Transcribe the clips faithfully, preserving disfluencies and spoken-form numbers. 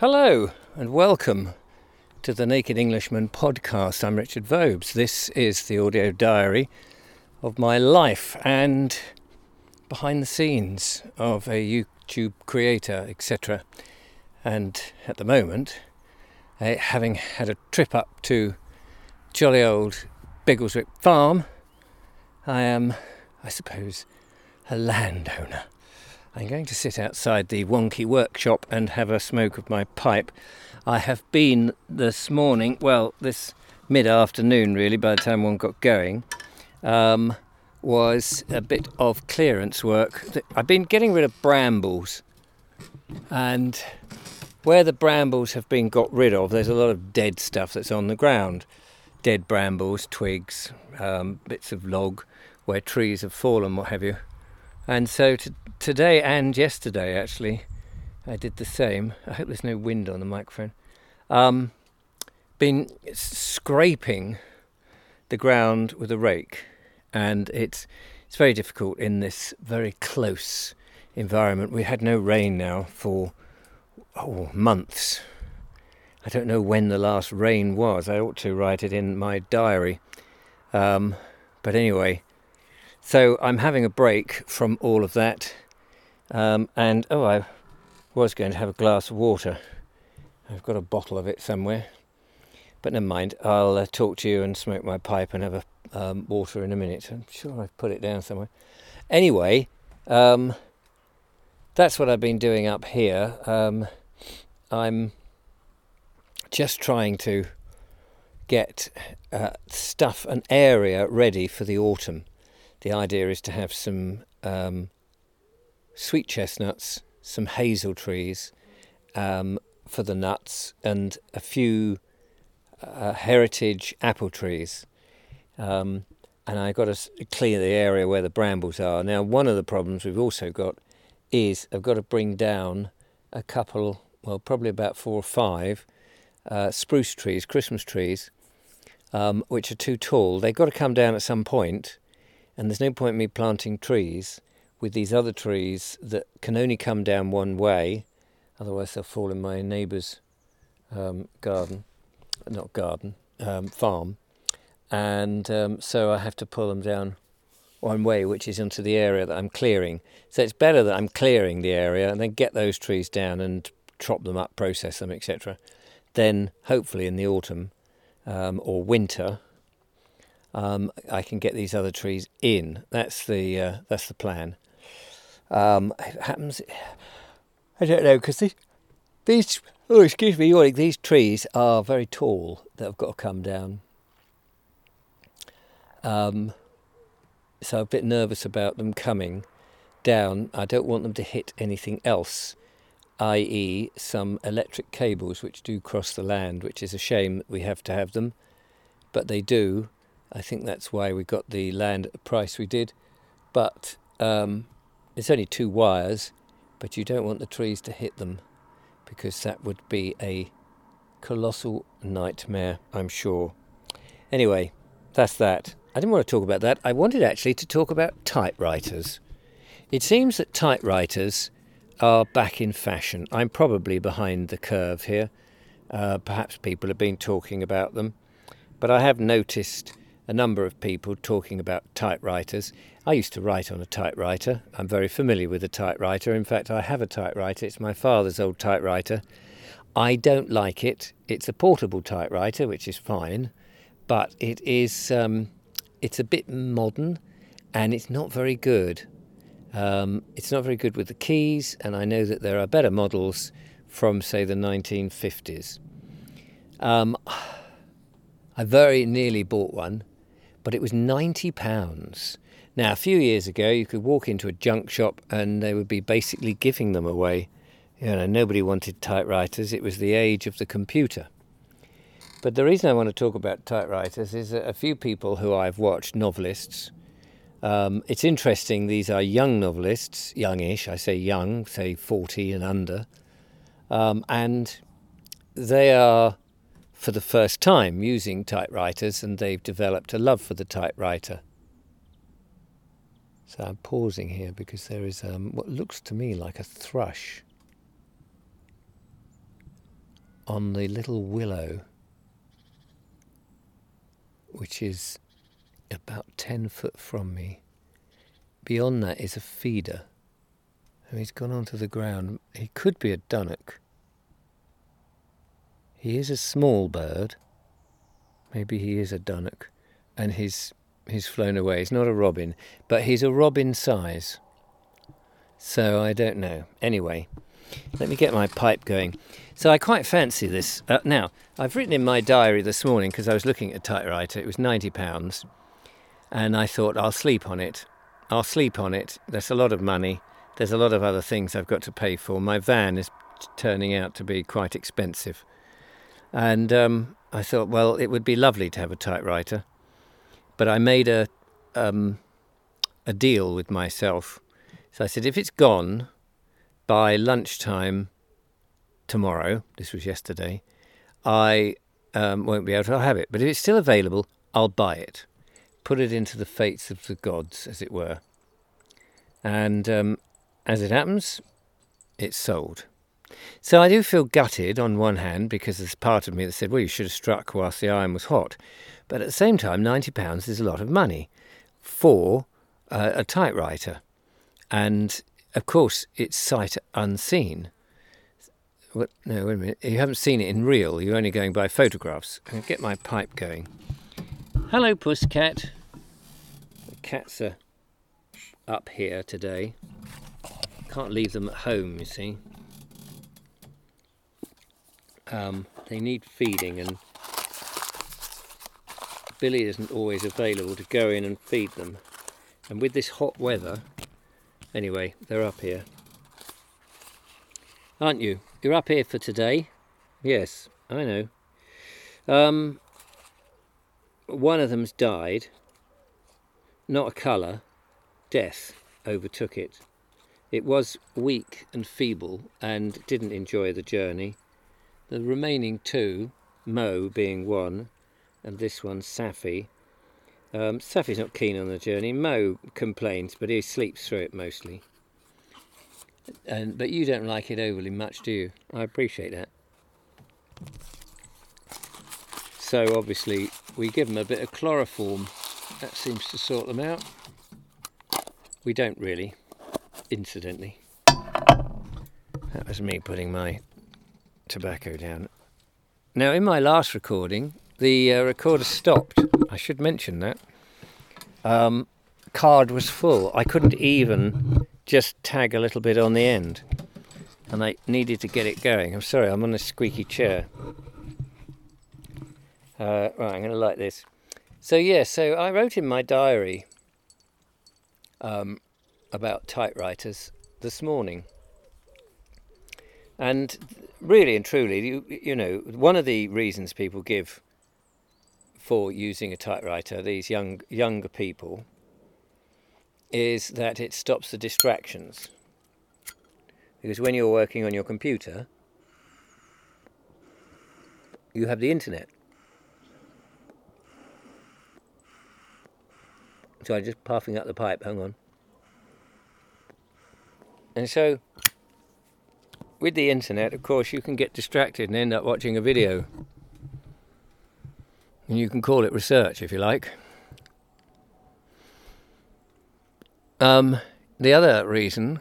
Hello and welcome to the Naked Englishman podcast. I'm Richard Vobes. This is the audio diary of my life and behind the scenes of a YouTube creator, et cetera. And at the moment, uh, having had a trip up to jolly old Biggleswick Farm, I am, I suppose, a landowner. I'm going to sit outside the wonky workshop and have a smoke of my pipe. I have been this morning, well, this mid-afternoon really, by the time one got going, um, was a bit of clearance work. I've been getting rid of brambles, and where the brambles have been got rid of, there's a lot of dead stuff that's on the ground. Dead brambles, twigs, um, bits of log where trees have fallen, what have you. And so to, today and yesterday, actually, I did the same. I hope there's no wind on the microphone. Um, been scraping the ground with a rake, and it's it's very difficult in this very close environment. We had no rain now for oh, months. I don't know when the last rain was. I ought to write it in my diary. Um, but anyway... So I'm having a break from all of that, um, and oh, I was going to have a glass of water. I've got a bottle of it somewhere, but never mind. I'll uh, talk to you and smoke my pipe and have a um, water in a minute. I'm sure I've put it down somewhere. Anyway, um, that's what I've been doing up here. Um, I'm just trying to get uh, stuff, an area ready for the autumn. The idea is to have some um, sweet chestnuts, some hazel trees um, for the nuts, and a few uh, heritage apple trees. Um, and I've got to clear the area where the brambles are. Now, one of the problems we've also got is I've got to bring down a couple, well, probably about four or five uh, spruce trees, Christmas trees, um, which are too tall. They've got to come down at some point. And there's no point in me planting trees with these other trees that can only come down one way, otherwise they'll fall in my neighbour's um, garden, not garden, um, farm. And um, so I have to pull them down one way, which is into the area that I'm clearing. So it's better that I'm clearing the area and then get those trees down and chop them up, process them, et cetera. Then hopefully in the autumn um, or winter, Um, I can get these other trees in. That's the uh, that's the plan. Um, it happens. I don't know because these these oh excuse me, yawning, these trees are very tall that have got to come down. Um, so I'm a bit nervous about them coming down. I don't want them to hit anything else, that is, some electric cables which do cross the land, which is a shame that we have to have them, but they do. I think that's why we got the land at the price we did. But um, it's only two wires, but you don't want the trees to hit them because that would be a colossal nightmare, I'm sure. Anyway, that's that. I didn't want to talk about that. I wanted actually to talk about typewriters. It seems that typewriters are back in fashion. I'm probably behind the curve here. Uh, perhaps people have been talking about them. But I have noticed a number of people talking about typewriters. I used to write on a typewriter. I'm very familiar with a typewriter. In fact, I have a typewriter. It's my father's old typewriter. I don't like it. It's a portable typewriter, which is fine, but it is um, it's a bit modern and it's not very good. Um, it's not very good with the keys, and I know that there are better models from, say, the nineteen fifties. Um, I very nearly bought one, but it was ninety pounds. Now, a few years ago, you could walk into a junk shop and they would be basically giving them away. You know, nobody wanted typewriters. It was the age of the computer. But the reason I want to talk about typewriters is that a few people who I've watched, novelists, um, it's interesting, these are young novelists, youngish, I say young, say forty and under, um, and they are for the first time using typewriters, and they've developed a love for the typewriter. So I'm pausing here because there is um, what looks to me like a thrush. on the little willow, which is about ten foot from me. Beyond that is a feeder. And he's gone onto the ground. He could be a dunnock. He is a small bird. Maybe he is a dunnock. And he's, he's flown away. He's not a robin, but he's a robin size. So I don't know. Anyway, let me get my pipe going. So I quite fancy this. Uh, now, I've written in my diary this morning, because I was looking at a typewriter, it was ninety pounds. And I thought, I'll sleep on it. I'll sleep on it. That's a lot of money. There's a lot of other things I've got to pay for. My van is turning out to be quite expensive. And um, I thought, well, it would be lovely to have a typewriter. But I made a um, a deal with myself. So I said, if it's gone by lunchtime tomorrow, this was yesterday, I um, won't be able to have it. But if it's still available, I'll buy it. Put it into the fates of the gods, as it were. And um, as it happens, it's sold. So I do feel gutted on one hand, because there's part of me that said, well, you should have struck whilst the iron was hot. But at the same time, ninety pounds is a lot of money for uh, a typewriter. And, of course, it's sight unseen. What? No, wait a minute. You haven't seen it in real. You're only going by photographs. I'll get my pipe going. Hello, Pusscat. The cats are up here today. Can't leave them at home, you see. Um, they need feeding, and Billy isn't always available to go in and feed them. And with this hot weather, anyway, they're up here. Aren't you? You're up here for today? Yes, I know. Um, one of them's died. Not a colour. Death overtook it. It was weak and feeble and didn't enjoy the journey. The remaining two, Mo being one, and this one, Safi. Um, Safi's not keen on the journey. Mo complains, but he sleeps through it mostly. And but you don't like it overly much, do you? I appreciate that. So obviously we give them a bit of chloroform. That seems to sort them out. We don't really, incidentally. That was me putting my tobacco down. Now, in my last recording, the uh, recorder stopped. I should mention that. Um, card was full. I couldn't even just tag a little bit on the end, and I needed to get it going. I'm sorry, I'm on a squeaky chair. Uh, right, I'm going to light this. So yeah, so I wrote in my diary um, about typewriters this morning. And really and truly, you, you know, one of the reasons people give for using a typewriter, these young younger people, is that it stops the distractions. Because when you're working on your computer, you have the internet. So I'm just puffing up the pipe, hang on. And so, with the internet, of course, you can get distracted and end up watching a video. And you can call it research, if you like. Um, the other reason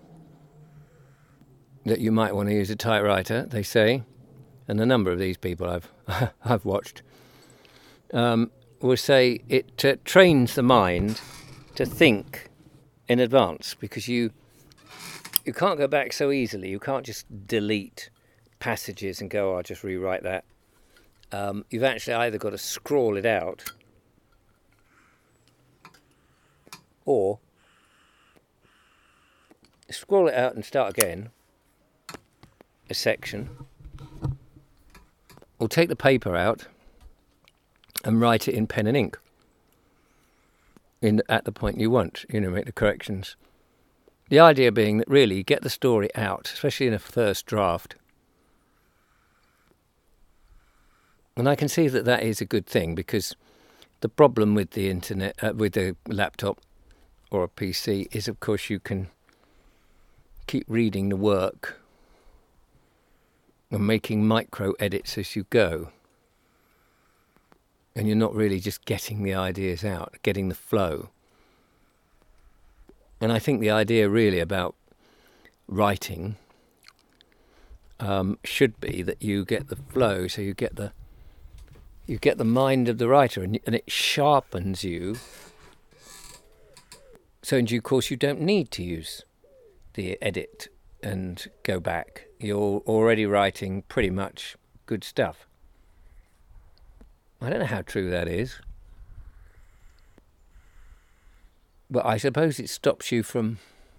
that you might want to use a typewriter, they say, and a number of these people I've I've watched, um, will say it uh, trains the mind to think in advance, because you you can't go back so easily. You can't just delete passages and go, oh, I'll just rewrite that. Um, you've actually either got to scrawl it out, or scroll it out and start again, a section, or take the paper out and write it in pen and ink in at the point you want, you know, make the corrections. The idea being that really you get the story out, especially in a first draft. And I can see that that is a good thing, because the problem with the internet, uh, with the laptop or a P C, is of course you can keep reading the work and making micro edits as you go. And you're not really just getting the ideas out, getting the flow. And I think the idea really about writing um, should be that you get the flow, so you get the you get the mind of the writer, and, and it sharpens you. So in due course, you don't need to use the edit and go back. You're already writing pretty much good stuff. I don't know how true that is, but I suppose it stops you from,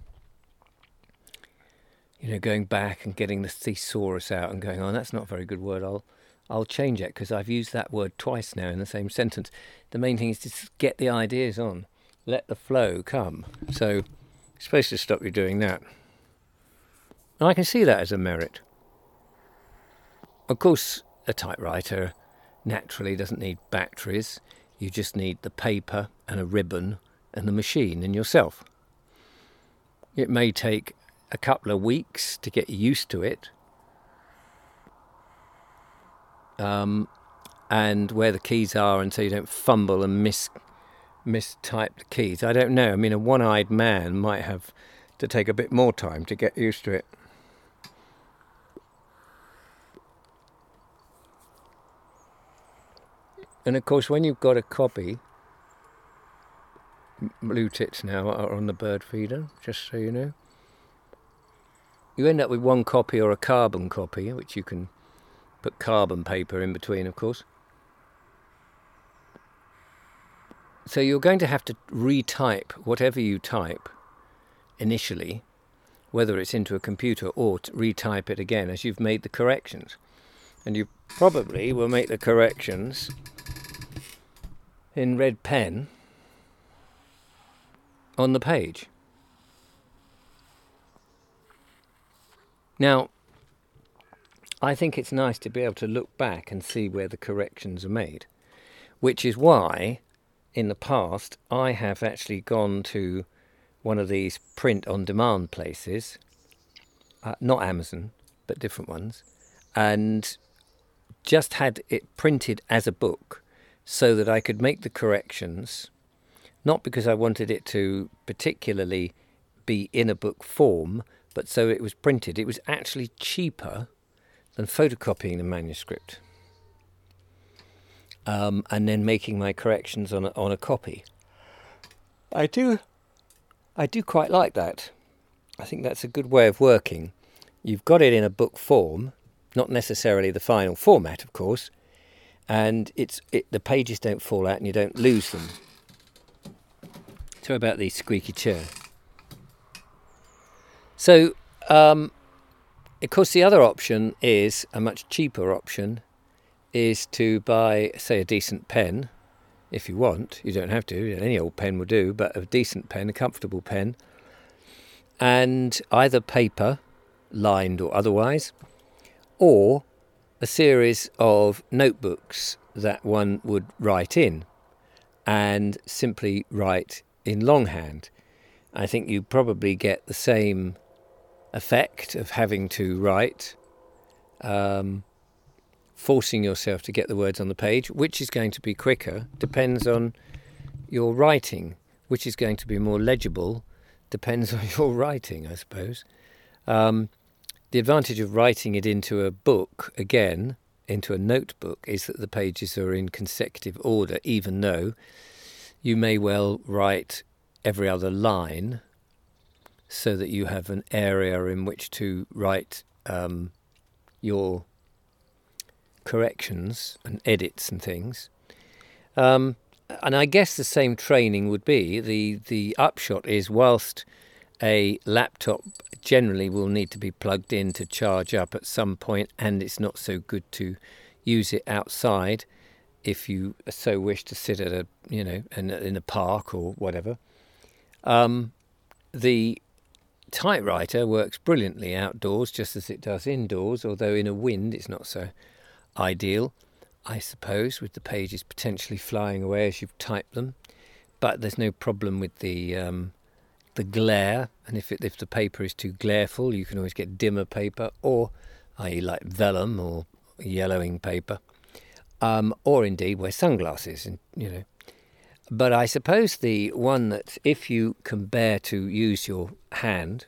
you know, going back and getting the thesaurus out and going, oh, that's not a very good word, I'll I'll change it because I've used that word twice now in the same sentence. The main thing is to just get the ideas on, let the flow come. So it's supposed to stop you doing that. And I can see that as a merit. Of course, a typewriter naturally doesn't need batteries. You just need the paper and a ribbon and the machine and yourself. It may take a couple of weeks to get used to it, um, and where the keys are, and so you don't fumble and mis mistype the keys. I don't know. I mean, a one-eyed man might have to take a bit more time to get used to it. And of course, when you've got a copy, blue tits now are on the bird feeder, just so you know. You end up with one copy or a carbon copy, which you can put carbon paper in between, of course. So you're going to have to retype whatever you type initially, whether it's into a computer or to retype it again as you've made the corrections. And you probably will make the corrections in red pen on the page. Now, I think it's nice to be able to look back and see where the corrections are made, which is why in the past I have actually gone to one of these print-on-demand places, uh, not Amazon, but different ones, and just had it printed as a book so that I could make the corrections, not because I wanted it to particularly be in a book form, but so it was printed. It was actually cheaper than photocopying the manuscript um, and then making my corrections on a, on a copy. I do, I do quite like that. I think that's a good way of working. You've got it in a book form, not necessarily the final format, of course, and it's it, the pages don't fall out and you don't lose them. Sorry about the squeaky chair. So, um, of course, the other option is, a much cheaper option, is to buy, say, a decent pen, if you want. You don't have to, any old pen will do, but a decent pen, a comfortable pen, and either paper, lined or otherwise, or a series of notebooks that one would write in, and simply write in longhand. I think you probably get the same effect of having to write, um, forcing yourself to get the words on the page. Which is going to be quicker depends on your writing. Which is going to be more legible depends on your writing, I suppose. Um, the advantage of writing it into a book, again, into a notebook, is that the pages are in consecutive order, even though you may well write every other line so that you have an area in which to write um, your corrections and edits and things. Um, and I guess the same training would be, the, the upshot is, whilst a laptop generally will need to be plugged in to charge up at some point, and it's not so good to use it outside if you so wish to sit at a, you know, in a, in a park or whatever. Um, the typewriter works brilliantly outdoors, just as it does indoors, although in a wind it's not so ideal, I suppose, with the pages potentially flying away as you've typed them. But there's no problem with the um, the glare, and if it, if the paper is too glareful, you can always get dimmer paper or that is like vellum or yellowing paper, um, or indeed wear sunglasses, and you know. But I suppose the one that, if you can bear to use your hand,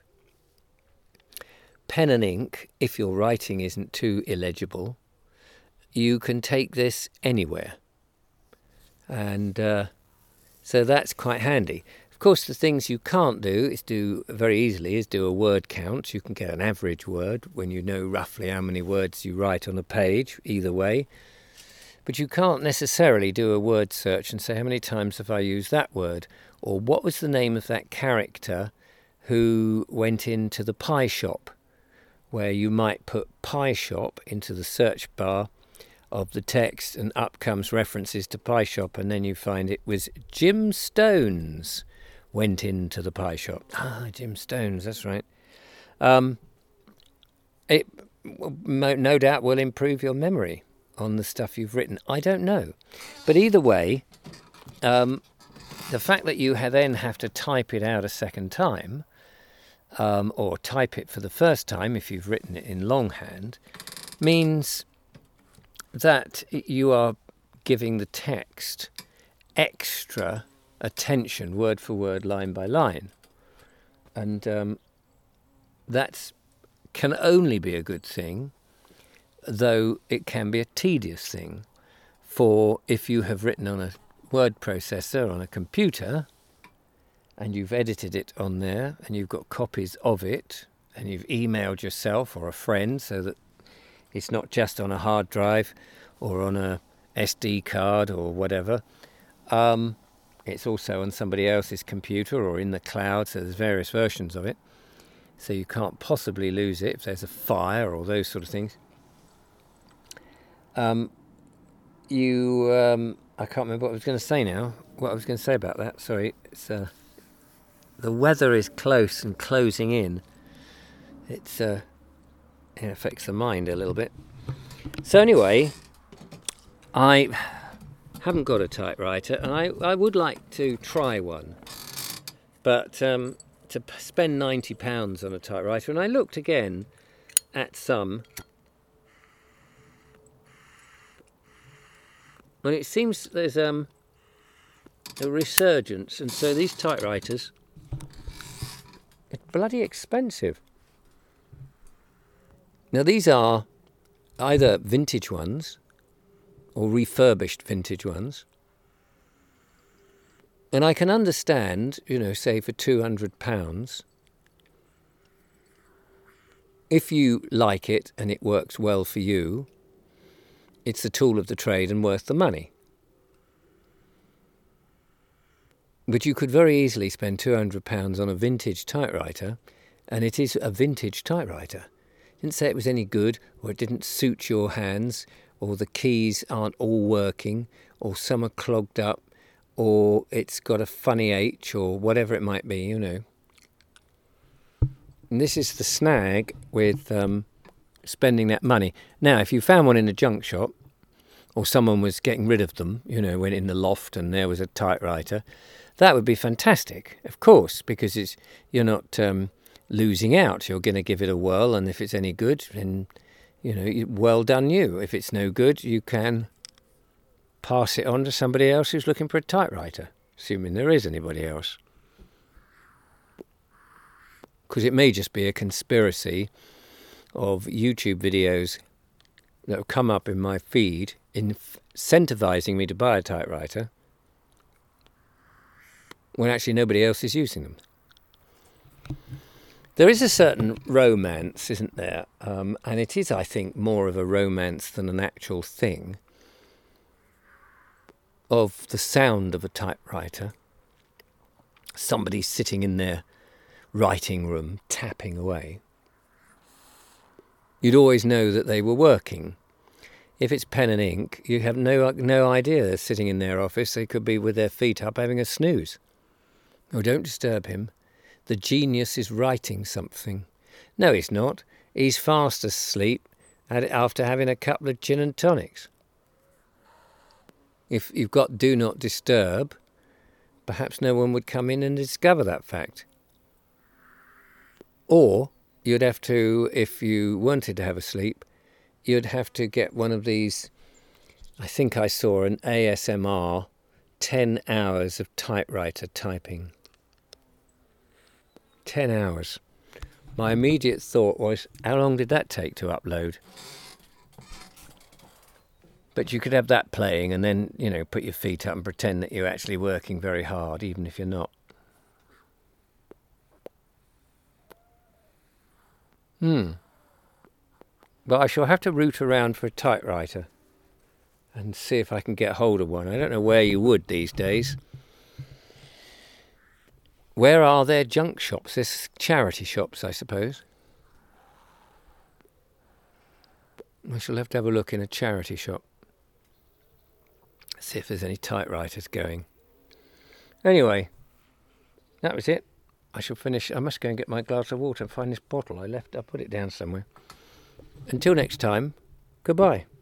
pen and ink, if your writing isn't too illegible, you can take this anywhere. And uh, so that's quite handy. Of course, the things you can't do is do very easily is do a word count. You can get an average word when you know roughly how many words you write on a page, either way. But you can't necessarily do a word search and say, how many times have I used that word? Or what was the name of that character who went into the pie shop? Where you might put pie shop into the search bar of the text, and up comes references to pie shop, and then you find it was Jim Stones went into the pie shop. Ah, Jim Stones, that's right. Um, it no doubt will improve your memory on the stuff you've written. I don't know. But either way, um, the fact that you then have to type it out a second time, um, or type it for the first time if you've written it in longhand, means that you are giving the text extra attention, word for word, line by line. And um, that can only be a good thing, though it can be a tedious thing for if you have written on a word processor on a computer and you've edited it on there and you've got copies of it and you've emailed yourself or a friend so that it's not just on a hard drive or on a S D card or whatever. Um, it's also on somebody else's computer or in the cloud, so there's various versions of it. So you can't possibly lose it if there's a fire or those sort of things. Um, you, um, I can't remember what I was going to say now. What I was going to say about that. Sorry, it's uh, the weather is close and closing in. It's uh, it affects the mind a little bit. So anyway, I haven't got a typewriter, and I, I would like to try one, but um, to p- spend ninety pounds on a typewriter, and I looked again at some. And it seems there's um, a resurgence, and so these typewriters are bloody expensive. Now these are either vintage ones or refurbished vintage ones. And I can understand, you know, say for two hundred pounds, if you like it and it works well for you, it's a tool of the trade and worth the money. But you could very easily spend two hundred pounds on a vintage typewriter, and it is a vintage typewriter. Didn't say it was any good, or it didn't suit your hands, or the keys aren't all working, or some are clogged up, or it's got a funny H, or whatever it might be, you know. And this is the snag with um, spending that money. Now, if you found one in a junk shop, or someone was getting rid of them, you know, went in the loft and there was a typewriter, that would be fantastic, of course, because it's you're not um, losing out. You're going to give it a whirl, and if it's any good, then, you know, well done you. If it's no good, you can pass it on to somebody else who's looking for a typewriter, assuming there is anybody else. Because it may just be a conspiracy of YouTube videos that have come up in my feed incentivizing me to buy a typewriter when actually nobody else is using them. There is a certain romance, isn't there? Um, and it is, I think, more of a romance than an actual thing, of the sound of a typewriter. Somebody sitting in their writing room, tapping away. You'd always know that they were working. If it's pen and ink, you have no no idea they're sitting in their office. They could be with their feet up having a snooze. Oh, don't disturb him. The genius is writing something. No, he's not. He's fast asleep after having a couple of gin and tonics. If you've got do not disturb, perhaps no one would come in and discover that fact. Or you'd have to, if you wanted to have a sleep, you'd have to get one of these, I think I saw an A S M R, ten hours of typewriter typing. ten hours. My immediate thought was, how long did that take to upload? But you could have that playing and then, you know, put your feet up and pretend that you're actually working very hard, even if you're not. Hmm. But I shall have to root around for a typewriter and see if I can get hold of one. I don't know where you would these days. Where are there junk shops? There's charity shops, I suppose. I shall have to have a look in a charity shop. See if there's any typewriters going. Anyway, that was it. I shall finish. I must go and get my glass of water and find this bottle I left. I put it down somewhere. Until next time, goodbye.